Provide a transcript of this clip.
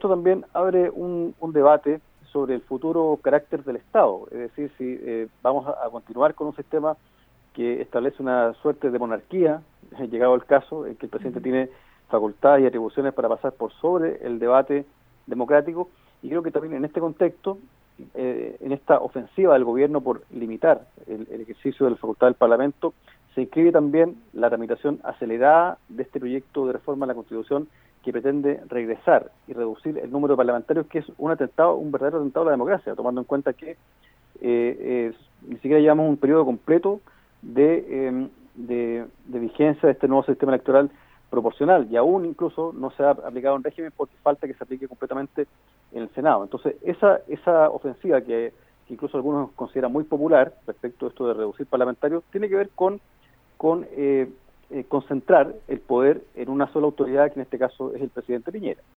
esto también abre un debate sobre el futuro carácter del Estado, es decir, si vamos a continuar con un sistema que establece una suerte de monarquía, llegado el caso, en que el presidente tiene facultades y atribuciones para pasar por sobre el debate democrático, y creo que también en este contexto, en esta ofensiva del gobierno por limitar el ejercicio de la facultad del Parlamento, se inscribe también la tramitación acelerada de este proyecto de reforma a la Constitución que pretende regresar y reducir el número de parlamentarios, que es un verdadero atentado a la democracia, tomando en cuenta que ni siquiera llevamos un periodo completo de vigencia de este nuevo sistema electoral proporcional, y aún incluso no se ha aplicado un régimen porque falta que se aplique completamente en el Senado. Entonces, esa ofensiva que incluso algunos consideran muy popular respecto a esto de reducir parlamentarios, tiene que ver con concentrar el poder en una sola autoridad, que en este caso es el presidente Piñera.